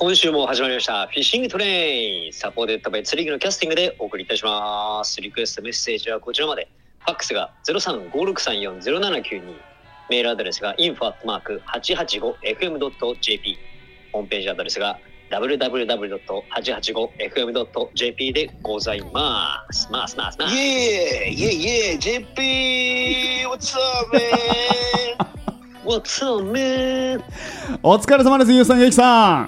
今週も始まりましたフィッシングトレイン、サポーテッドバイ釣り具のキャスティングでお送りいたします。リクエストメッセージはこちらまで。ファックスが 0356340792、メールアドレスが info@885fm.jp、 ホームページアドレスが www.885fm.jp でございます。イエーイ JP What's up man What's up man。 お疲れ様です。ゆうさん、ゆうきさん。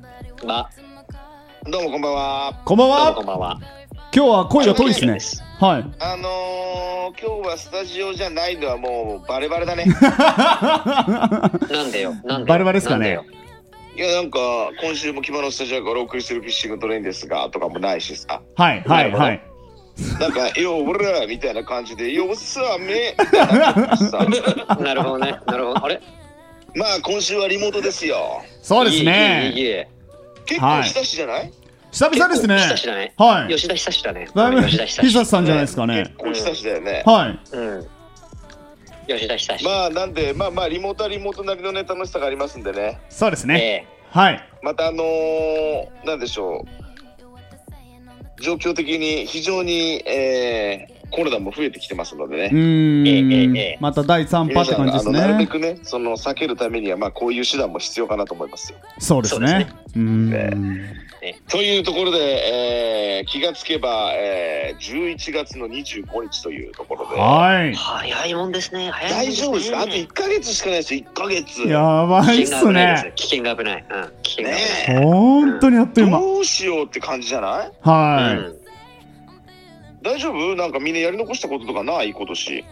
どうもこんばんは。 こんばんは。 こんばんは。 今日は声が遠いですね。はい。 今日はスタジオじゃないのはもうバレバレだね。 なんでよ。 バレバレですかね。 いやなんか今週も木場のスタジオからお送りするフィッシングトレインですがとかもないしさ。 はいはいはい。 なんかよ俺らみたいな感じでよっさめみたいなさ。 なるほどね。なるほど。あれ。 まあ今週はリモートですよ。 そうですね。 結構久しじゃない？ 久々ですね。 久しだね。 はい。 吉田久志だね。 だいぶ久志さんじゃないですかね。 結構久しだよね。 はい。 吉田久志。 まあなんでまあリモートはリモートなりのね楽しさがありますんでね。 そうですね。はい。 またなんでしょう。状況的に非常にコロナも増えてきてますのでね。 また第3波って感じですね。 なるべくねその避けるためにはまあこういう手段も必要かなと思いますよ。 そうですね。 というところで、気がつけば、11月の25日というところで、 はい、 早いもんですね。 大丈夫ですか？あと1ヶ月しかないですよ。1ヶ月。 やばいっすね。 危険が危ない。危険が危ない。本当にあっという間。 どうしようって感じじゃない？ はい。 大丈夫？なんかみんなやり残したこととかない？今年。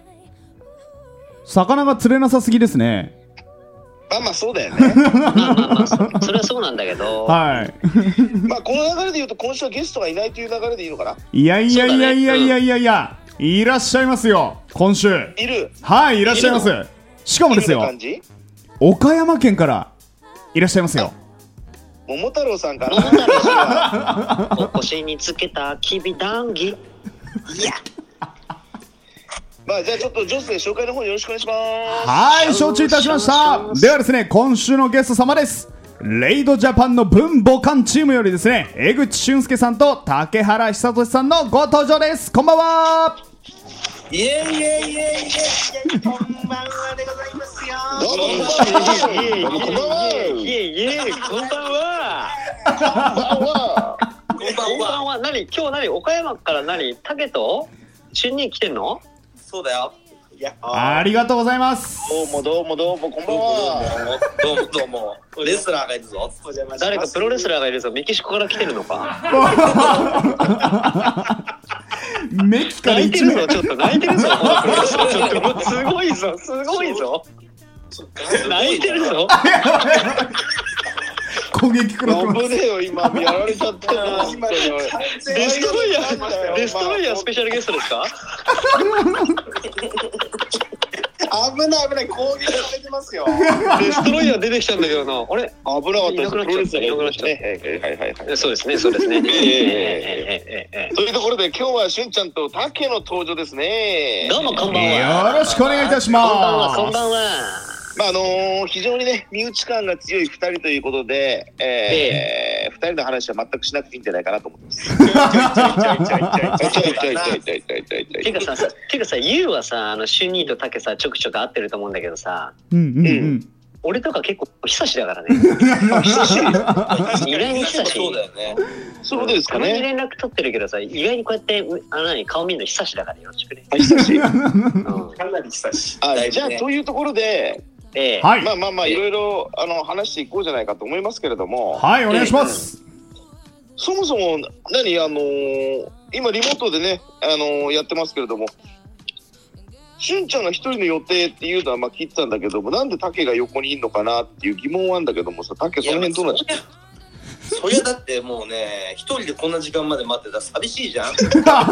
魚が釣れなさすぎですね。 まあそうだよね。 それはそうなんだけど。 はい。 まあこの流れで言うと今週はゲストがいないという流れでいいのかな。 いやいらっしゃいますよ今週。 いる。 はい、いらっしゃいます。しかもですよ、岡山県からいらっしゃいますよ。 桃太郎さんかな。 お腰につけたきびだんぎ。いや。 まあじゃあちょっと女性紹介の方よろしくお願いします。 はい、承知いたしました。ではですね、今週のゲスト様です。レイドジャパンの文母艦チームよりですね、江口俊介さんと竹原久俊さんのご登場です。こんばんは。 イエイイエイイエイイエイ、こんばんはでございますよ。 どうもこんばんは。 こんばんは。何今日岡山から竹と春に来てんの？ そうだよ。 ありがとうございます。 どうもこんばんは。 どうもレスラーがいるぞ。 誰かプロレスラーがいるぞ。メキシコから来てるのか。 メキから泣いてるぞ。ちょっと泣いてるぞ。すごいぞ。泣いてるぞ。 攻撃食らってます。 危ねえよ今やられちゃったよ。 デストロイヤースペシャルゲストですか？ 危ない攻撃されてますよ。 デストロイヤー出てきたんだけどな。あれ？ 危なかったです。 いなくなっちゃった。そうですね。というところで今日はしゅんちゃんとタケの登場ですね。 どうもこんばんは。 よろしくお願いいたします。 こんばんは。 まあ非常にね身内感が強い2人ということで、2人の話は全くしなくていいんじゃないかなと思ってます。 ていうかさ、ユウはさ、シュニーとタケさ、ちょくちょく会ってると思うんだけどさ、俺とか結構久しだからね。 久し意外に久し。 そうだよね。 そうですかね。 たまに連絡取ってるけどさ、意外にこうやって顔見るの久しだからよろしくね。 久し。 かなり久し。 じゃあというところで。まあいろいろ話していこうじゃないかと思いますけれども。 はい、お願いします。 そもそも今リモートでねやってますけれども、しゅんちゃんが一人の予定っていうのは聞いてたんだけども、なんでタケが横にいるのかなっていう疑問はあるんだけどもさ、タケその辺どうなんですか？ そりゃだってもうね、一人でこんな時間まで待ってたら寂しいじゃん。 はい。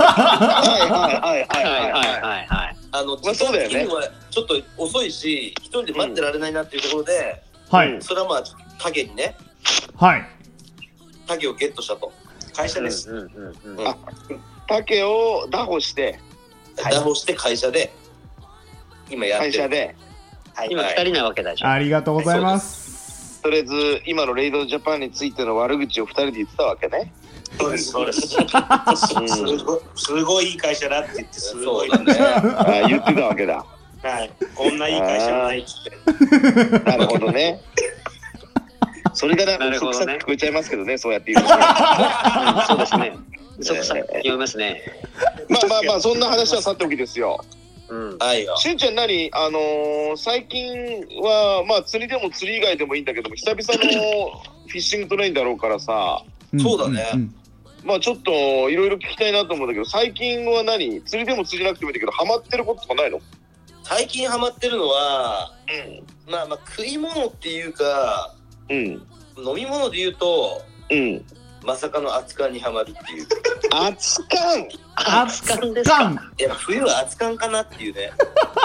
そうだよね。ちょっと遅いし、一人で待ってられないなっていうところで、それはまあタケにね、タケをゲットしたと。会社です。 タケを拿捕して会社で今やってる。 会社で今2人なわけだじゃん。 ありがとうございます。 とりあえず今のレイドジャパンについての悪口を2人で言ってたわけね。 そうですそうです。すごいいい会社だって言ってすごいね。 言ってたわけだ。 はい。こんないい会社ないって。 なるほどね。それが嘘くさく聞こえちゃいますけどね、そうやって言うと。 そうですね。嘘くさく聞こえますね。 まあそんな話はさておきですよ。しゅんちゃん最近はまあ釣りでも釣り以外でもいいんだけども、久々のフィッシングトレインだろうからさ。 そうだね。 まあちょっといろいろ聞きたいなと思うんだけど、最近は釣りでも釣りなくてもいいんだけど、ハマってることとかないの？ 最近ハマってるのは、まあ食い物っていうか、飲み物で言うと、まさかの熱燗にハマるっていう。 熱燗ですか？ いや冬は熱燗かなっていうね。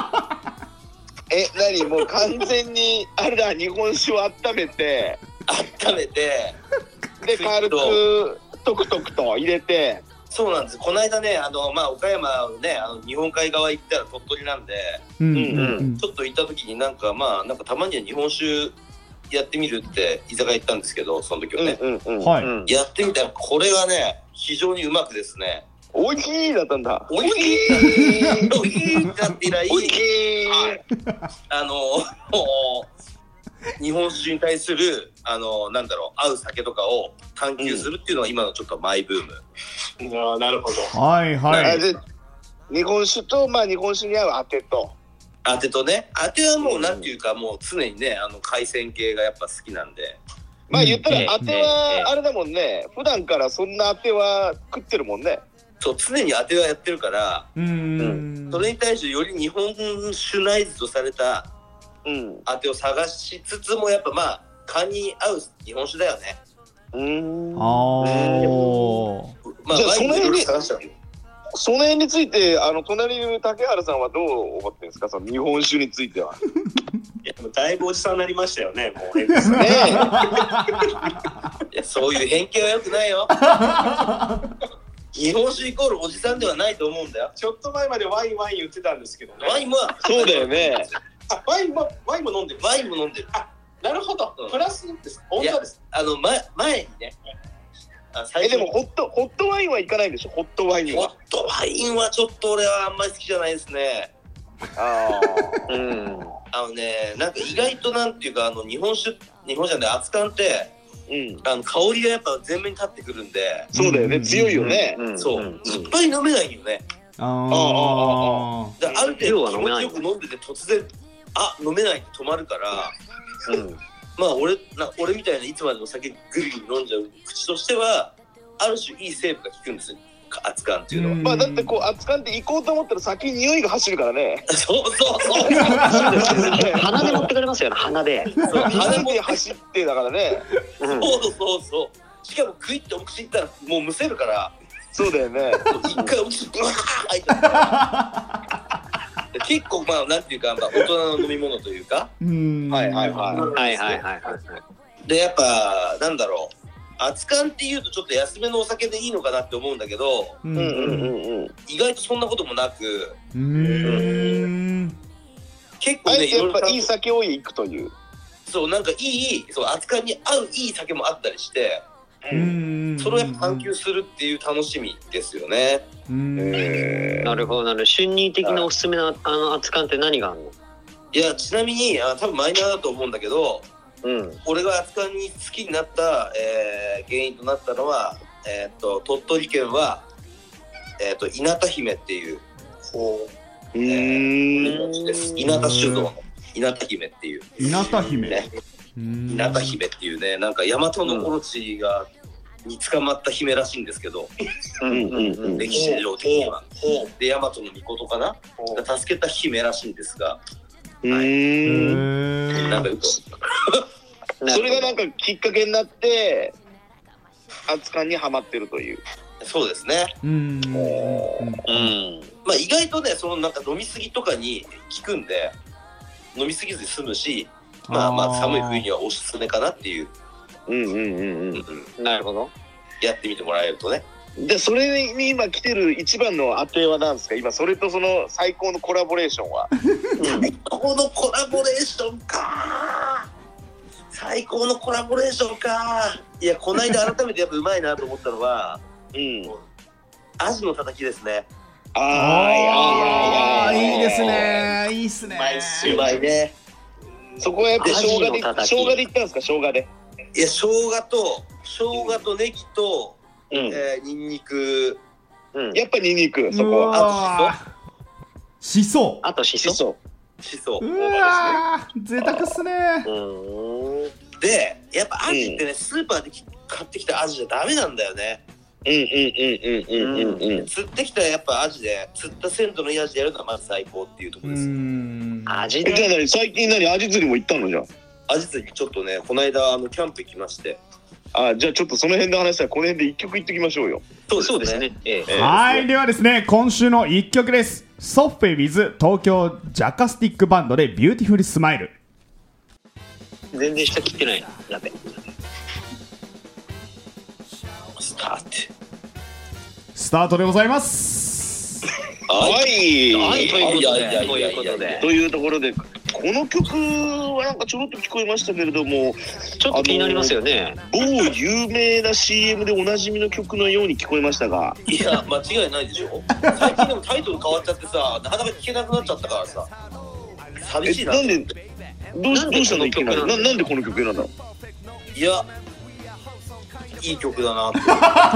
何もう完全にあれだ、日本酒を温めてで軽くトクトクと入れて。 そうなんです。この間ね、岡山ね、日本海側行ったら鳥取なんで、ちょっと行った時になんかたまには日本酒やってみるって居酒屋行ったんですけど、その時はね、やってみたらこれがね非常にうまくですね。 おいしいだったんだ。 おいしいだって以来、日本酒に対する合う酒とかを探求するっていうのは今のちょっとマイブーム。なるほど。 はいはい。 日本酒と日本酒に合うあてと。 あてとね、あてはもうなんていうか、もう常にね海鮮系がやっぱ好きなんで。 まあ言ったらあてはあれだもんね。普段からそんなあては食ってるもんね。 そう常にあてはやってるから。それに対してより日本酒ナイズとされたあてを探しつつも、やっぱ勘に合う日本酒だよね。 じゃあその辺について隣にいる竹原さんはどう思ってるんですか、その日本酒については。 いやもうだいぶおじさんになりましたよね、もうね。 いやそういう偏見は良くないよ。日本酒イコールおじさんではないと思うんだよ。 ちょっと前までワイン言ってたんですけどね。 ワインはそうだよね。 ワインも飲んでる。 ワインも飲んでる。 なるほど。プラスです。本当です。 前にね。 でもホットワインはいかないんでしょ。ホットワインはちょっと俺はあんまり好きじゃないですね。なんか意外となんていうか日本酒じゃない熱燗って香りがやっぱ前面に立ってくるんで。 そうだよね、強いよね。 そういっぱい飲めないよね。ある程度気持ちよく飲んでて突然飲めないって止まるから、俺みたいないつまでも酒ぐりぐり飲んじゃう口としてはある種いい成分が効くんですよ、熱燗っていうのは。 だってこう熱燗って行こうと思ったら先に匂いが走るからね。 そう鼻で持ってかれますよね。鼻で走ってだからね。 そうしかもクイッとお口いったらもうむせるから。 そうだよね。 一回お口ブワー入っちゃった結構なんていうか大人の飲み物というか。でやっぱなんだろう、熱燗っていうとちょっと安めのお酒でいいのかなって思うんだけど、意外とそんなこともなく、結構ねやっぱいい酒をいくという。 そうなんか熱燗に合ういい酒もあったりして、それをやっぱ探求するっていう楽しみですよね。 なるほど。春日的なおすすめの熱燗って何があるの？ いやちなみに多分マイナーだと思うんだけど、俺が熱燗に好きになった、原因となったのは、鳥取県は、稲田姫っていう稲田酒造の稲田姫っていう稲田姫ね。稲田姫っていうね、なんか大和のオロチに捕まった姫らしいんですけど、歴史上的にはで大和の命かなが助けた姫らしいんですが、なんかそれがなんかきっかけになって熱燗にはまってるという。 そうですね。意外とねなんか飲みすぎとかに効くんで、飲みすぎずに済むし、寒い冬にはおすすめかなっていう。 なるほど。 やってみてもらえるとね。 でそれに今来てる一番の当ては何ですか？今それとその最高のコラボレーションは。 最高のコラボレーションか。 最高のコラボレーションか。いや、この間改めてやっぱうまいなと思ったのは、アジのたたきですね。 いいですね。いいっすね。 うまいね。 そこはやっぱ生姜でいったんですか？生姜で。 いや、生姜とネギとニンニク。 やっぱニンニク、そこは。 しそ。 あとしそ。 うわー、贅沢っすね。 で、やっぱアジってね、スーパーで買ってきたアジじゃダメなんだよね。釣ってきたやっぱアジで、釣った鮮度のいいアジでやるのはまず最高っていうところです。 アジで。 じゃあ最近アジ釣りも行ったのじゃん。 アジ釣りちょっとね、この間キャンプ行きまして。 じゃあちょっとその辺で話したらこの辺で一曲いってきましょうよ。 そうですね。 はい、ではですね、今週の一曲です。ソフェ with 東京ジャカスティックバンドでビューティフルスマイル。 全然下切ってない。やべ。 スタートでございます。 はい、 というところでこの曲はなんかちょろっと聞こえましたけれども、 ちょっと気になりますよね。 某有名な CM でおなじみの曲のように聞こえましたが、 いや間違いないでしょ。最近でもタイトル変わっちゃってさ、なかなか聞けなくなっちゃったからさ、寂しいな。 なんでどうしたの？いきなりなんでこの曲なんだろう。 いや、いい曲だなって。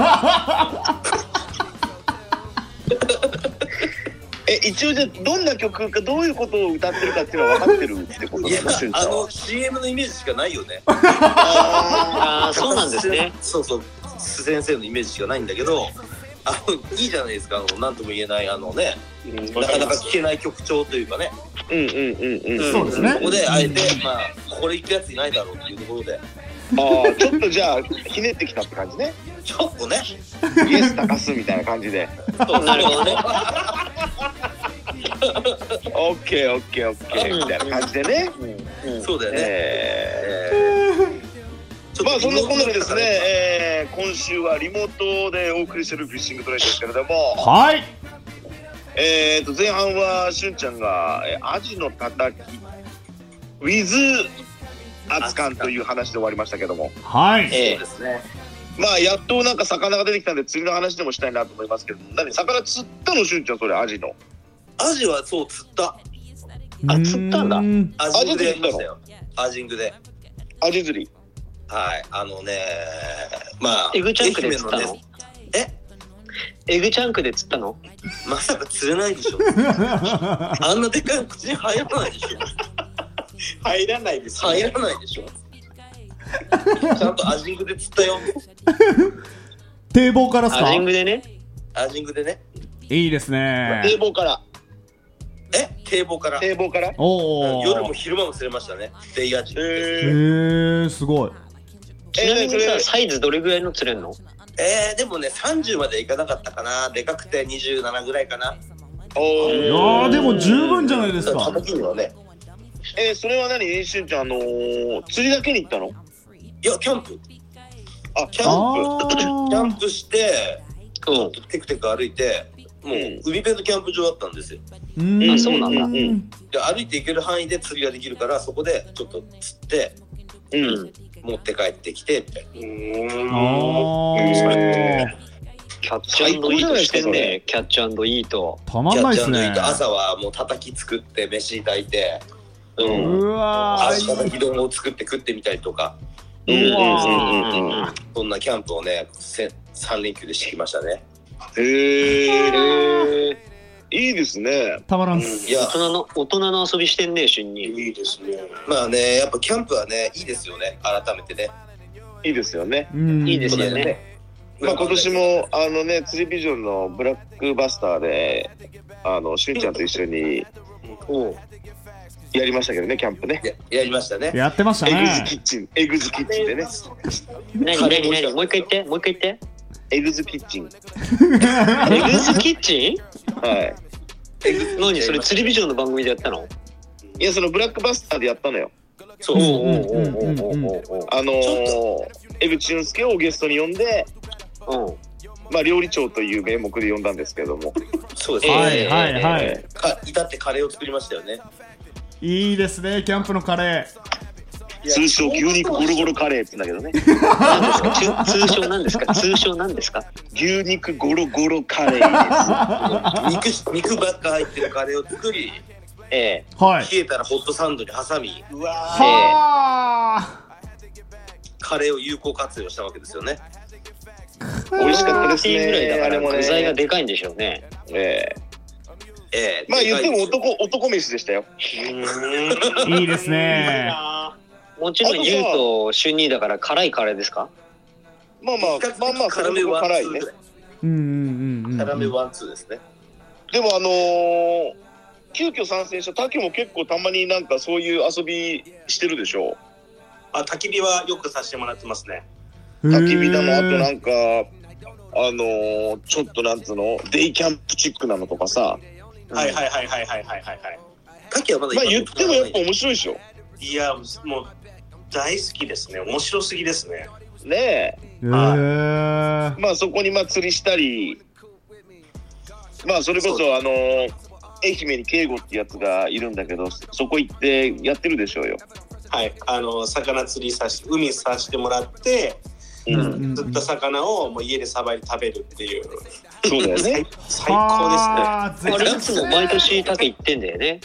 一応じゃあどんな曲かどういうことを歌ってるかっていうのは分かってるってことなの？ CM のイメージしかないよね。 そうなんですね。 そう須先生のイメージしかないんだけど、いいじゃないですか。なんとも言えないなかなか聞けない曲調というかね。 そうですね。 ここであえてこれ行くやついないだろうっていうところで。 ちょっとじゃあひねってきたって感じね。 ちょっとね。 イエス高すみたいな感じで。 なるほどね。 オッケーみたいな感じでね。 そうだよね。 まあそんなこんなでですね、今週はリモートでお送りしてるフィッシングトレインですけれども、 はい。 前半はしゅんちゃんがアジのたたき with 熱燗という話で終わりましたけども、 はい。 そうですね。 まあやっとなんか魚が出てきたんで釣りの話でもしたいなと思いますけど、魚釣ったの？しゅんちゃんそれアジの。 アジはそう釣った。 釣ったんだ。 アジングでやりましたよ。アジングで。 アジ釣り。 はい、 エグチャンクで釣ったの？エグチャンクで釣ったの？ まさか釣れないでしょ。あんなでかい口に入らないでしょ。 入らないですよ。入らないでしょ。ちゃんとアジングで釣ったよ。 堤防からっすか？ アジングでね。 いいですね。 堤防から。 堤防から。 堤防から。 夜も昼間も釣れましたね。デイアジ。 すごい。 ちなみにさ、サイズどれぐらいの釣れんの？ でもね、30までいかなかったかな。でかくて27ぐらいかな。 いやでも十分じゃないですか。 叩きにはね。 それは何？しゅんちゃん釣りだけに行ったの？ いや、キャンプ。キャンプしてちょっとテクテク歩いて、もう海辺のキャンプ場だったんですよ。 そうなんだ。 で歩いて行ける範囲で釣りができるから、そこでちょっと釣って持って帰ってきてみたいな。 キャッチ&イートしてんね。キャッチ&イートたまんないっすね。 朝はもうたたき作って飯炊いて、 うわたたき丼を作って食ってみたりとか、そんなキャンプをね3連休でしてきましたね。 いいですね。 たまらん。いや、大人の遊びしてんね、旬に。 いいですね。まあね、やっぱキャンプはね、いいですよね。改めてね。 いいですよね。 いいですよね。 まあ今年も釣りビジョンのブラックバスターでしゅんちゃんと一緒にやりましたけどね、キャンプね。 やりましたね。 やってましたね。 エグズキッチンでね。 何もう一回言って。 エグズキッチン。 エグズキッチン？ はい。 何それ釣りビジョンの番組でやったの？ いや、そのブラックバスターでやったのよ。 そう。 江口俊介をゲストに呼んで、まあ料理長という名目で呼んだんですけども。 そうですね。はい。 至ってカレーを作りましたよね。 いいですね、キャンプのカレー。 通称牛肉ゴロゴロカレーって言うんだけどね。 通称なんですか？通称なんですか？ 牛肉ゴロゴロカレーです。肉ばっか入ってるカレーを作り、 はい、 冷えたらホットサンドに挟み、 うわカレーを有効活用したわけですよね。 美味しかったですね。 ぐらいだから具材がでかいんでしょうね。 まあ言っても男飯でしたよ。 いいですね。 もちろんユウとシュンニーだから辛いカレーですか？ まあ辛めワンツーね。辛めワンツーですね。 でも急遽参戦したタケも結構たまになんかそういう遊びしてるでしょ。 焚き火はよくさせてもらってますね。 焚き火だの、あとなんかちょっとなんつうのデイキャンプチックなのとかさ。 はい。 タケはまだ言ってもやっぱ面白いでしょ。 いやもう大好きですね。面白すぎですね。 ねえ。まあそこに釣りしたり、まあそれこそ愛媛に圭吾ってやつがいるんだけど、そこ行ってやってるでしょうよ。 はい、魚釣り海させてもらって、釣った魚をもう家でさばいて食べるっていう。 そうだよね。 最高ですね。 あれいつも毎年タケ行ってんだよね。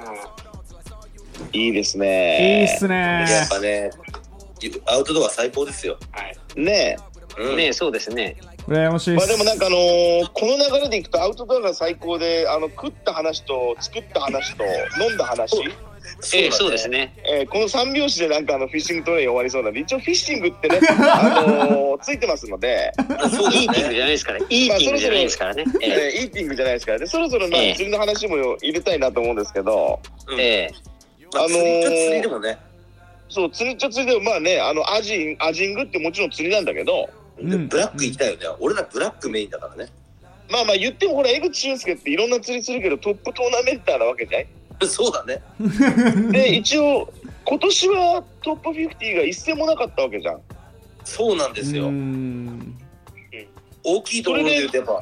いいですね。 いいっすね。 やっぱね、アウトドア最高ですよ。 ねえ、ねえ、そうですね。 羨ましいです。 でもなんかこの流れでいくとアウトドアが最高で、食った話と作った話と飲んだ話。 そうですね。 この3拍子でなんかフィッシングトレイン終わりそうなんで、一応フィッシングってねついてますので、 イーティングじゃないですからね。イーティングじゃないですからね。 イーティングじゃないですからね。そろそろ釣りの話も入れたいなと思うんですけど、 釣りでもね。 そう、釣りっちゃ釣りでもまあね、アジングってもちろん釣りなんだけど、 ブラック行きたいよね。俺らブラックメインだからね。 まあ言ってもほら江口俊介っていろんな釣りするけどトップトーナメンターなわけじゃない。 そうだね。 で一応今年はトップ50が一戦もなかったわけじゃん。 そうなんですよ。大きいところで言うとやっぱ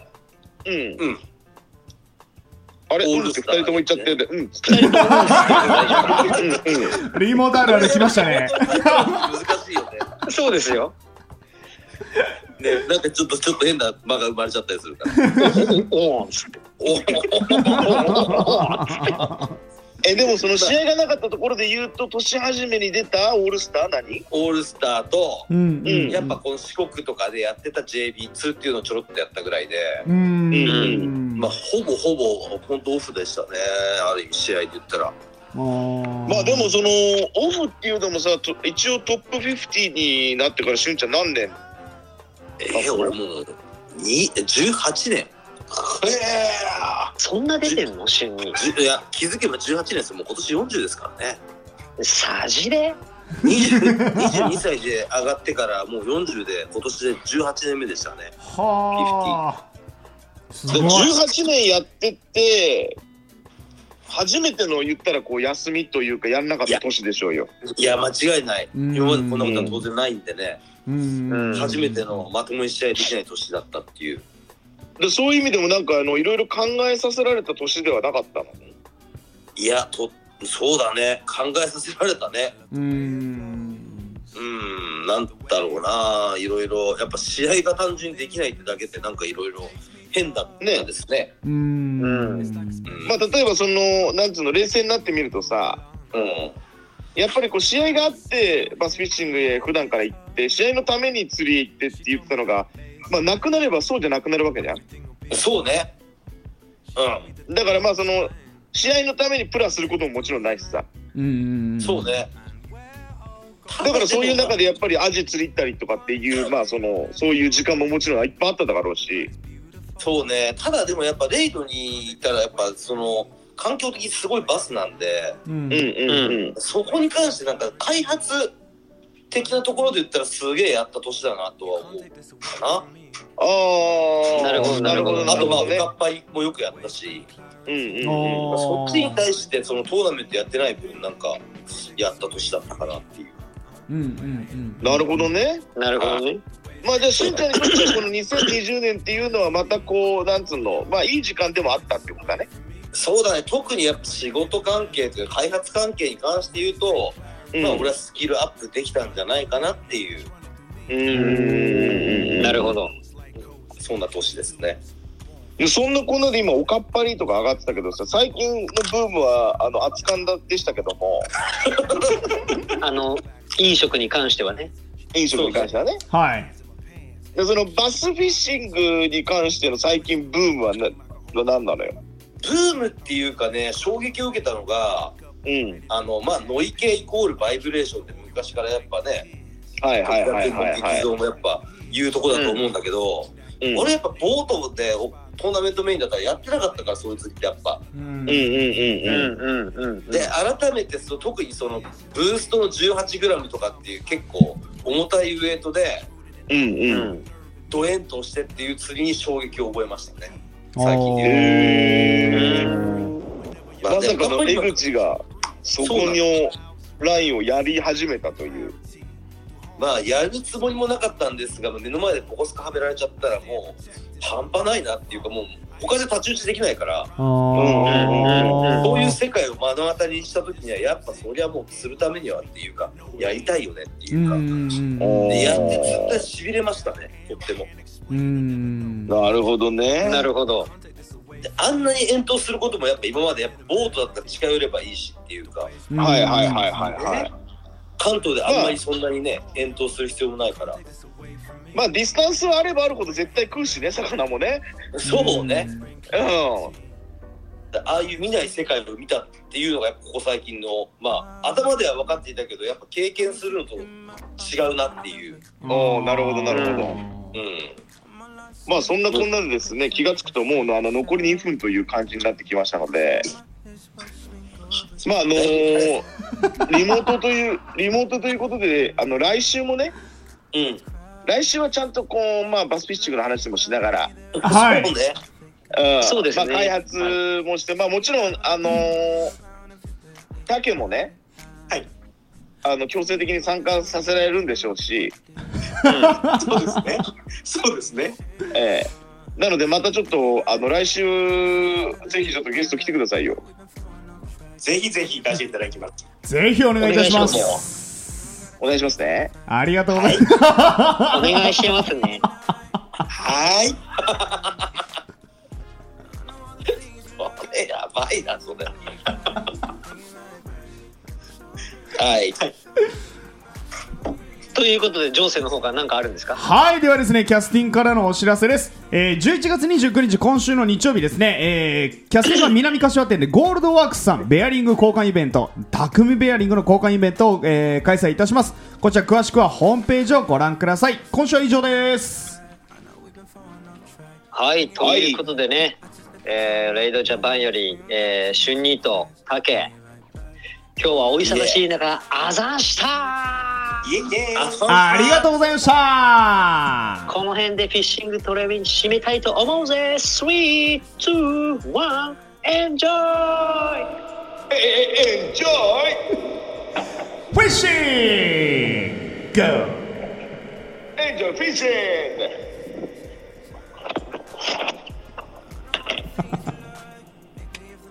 あれオールス2人とも行っちゃってる。2 人ともリモートあるある来ましたね。 難しいよね。 そうですよ。 ね、なんかちょっと変な間が生まれちゃったりするから。 でもその試合がなかったところで言うと年始めに出たオールスター何？ オールスターと、やっぱこの四国とかでやってた JB2 っていうのをちょろっとやったぐらいで、まあほぼ本当オフでしたね。ある意味試合で言ったら。 まあでもそのオフっていうのもさ、一応トップ50になってからしゅんちゃん何年？ 俺もう18年。 そんな出てんの？旬に。 いや気づけば18年ですよ。もう今年40ですからね。 さじれ 22歳で上がってからもう40で今年で18年目でしたね。 はあ。 18年やってって初めての言ったらこう休みというかやんなかった年でしょうよ。 いや間違いない。今までこんなことは当然ないんでね。初めてのまともに試合できない年だったっていう。 でそういう意味でもなんかいろいろ考えさせられた年ではなかったの？ いやそうだね、考えさせられたね。なんだろうな、いろいろやっぱ試合が単純にできないってだけでなんかいろいろ変だったですね。 まあ例えばそのなんつうの冷静になってみるとさ、やっぱりこう試合があってバスフィッシングへ普段から行って試合のために釣りへ行ってって言ったのが、まあなくなればそうじゃなくなるわけじゃん。 そうね。 だからまあその試合のためにプラスすることももちろんないしさ。 そうね。 だからそういう中でやっぱりアジ釣り行ったりとかっていうまあそういう時間ももちろんいっぱいあっただろうし。 そうね。ただでもやっぱレイドに行ったらやっぱその環境的にすごいバスなんで、そこに関してなんか開発的なところで言ったらすげえやった年だなとは思うかな。 なるほどなるほど。 あとまあおかっぱりもよくやったし、そっちに対してそのトーナメントやってない分なんかやった年だったかなっていう。 なるほどね。 なるほどね。 まあじゃあしんちゃんにとってはこの2020年っていうのはまたこうなんつうのまあいい時間でもあったってことだね。 そうだね。特にやっぱ仕事関係というか開発関係に関して言うとまあ俺はスキルアップできたんじゃないかなっていう。 なるほど。 そんな年ですね。 そんなこんなで今おかっぱりとか上がってたけどさ、最近のブームは熱燗だでしたけども飲食に関してはね。 飲食に関してはね。 はい。 でそのバスフィッシングに関しての最近ブームは何なのよ。 ブームっていうかね、衝撃を受けたのが、まあノイ系イコールバイブレーションって昔からやっぱね、劇場もやっぱ言うとこだと思うんだけど、俺やっぱボートでトーナメントメインだったらやってなかったから、そういう時ってやっぱ。で改めて特にそのブーストの 18g とかっていう結構重たいウエイトでドエンとしてっていう釣りに衝撃を覚えましたね、最近で。 まさかの江口がそこのラインをやり始めたという。 まあやるつもりもなかったんですが、目の前でポコスカはめられちゃったらもう半端ないなっていうか、もう他で太刀打ちできないから、そういう世界を目の当たりにした時にはやっぱそりゃもうするためにはっていうかやりたいよねっていうか、でやって絶対しびれましたね、とっても。 なるほどね。 なるほど。 あんなに遠投することもやっぱ今までやっぱボートだったら近寄ればいいしっていうか、関東であんまりそんなにね遠投する必要もないから、 まあディスタンスはあればあるほど絶対食うしね、魚もね。 そうね。ああいう見ない世界を見たっていうのがやっぱここ最近の、まあ頭では分かっていたけどやっぱ経験するのと違うなっていう。 なるほどなるほど。まあそんなこんなでですね、気がつくともう残り2分という感じになってきましたので、まあリモートということで来週もね、来週はちゃんとこうまあバスフィッシングの話もしながら、 そうですね。 まあ開発もして、まあもちろんタケもね、強制的に参加させられるんでしょうし、 そうですね。そうですね。 なのでまたちょっと来週ぜひちょっとゲスト来てくださいよ。 ぜひぜひ行かせていただきます。 ぜひお願いいたします。 お願いしますね。 ありがとうございます。 お願いしますね。 はい。それやばいなそれ。はい。 ということで、情勢の方から何かあるんですか？ はい、ではですね、キャスティングからのお知らせです。11月29日、今週の日曜日ですね、キャスティングは南柏店でゴールドワークスさん、ベアリング交換イベント、匠ベアリングの交換イベントを、開催いたします。こちら詳しくはホームページをご覧ください。今週は以上です。 はい、ということでね、レイドジャパンより、春ニート、タケ、今日はお忙しい中、あざしたありがとうございました。 この辺でフィッシングトレーニング締めたいと思うぜ。3、2、1、エンジョイ！ エンジョイ！ フィッシング！ Go！ エンジョイフィッシング！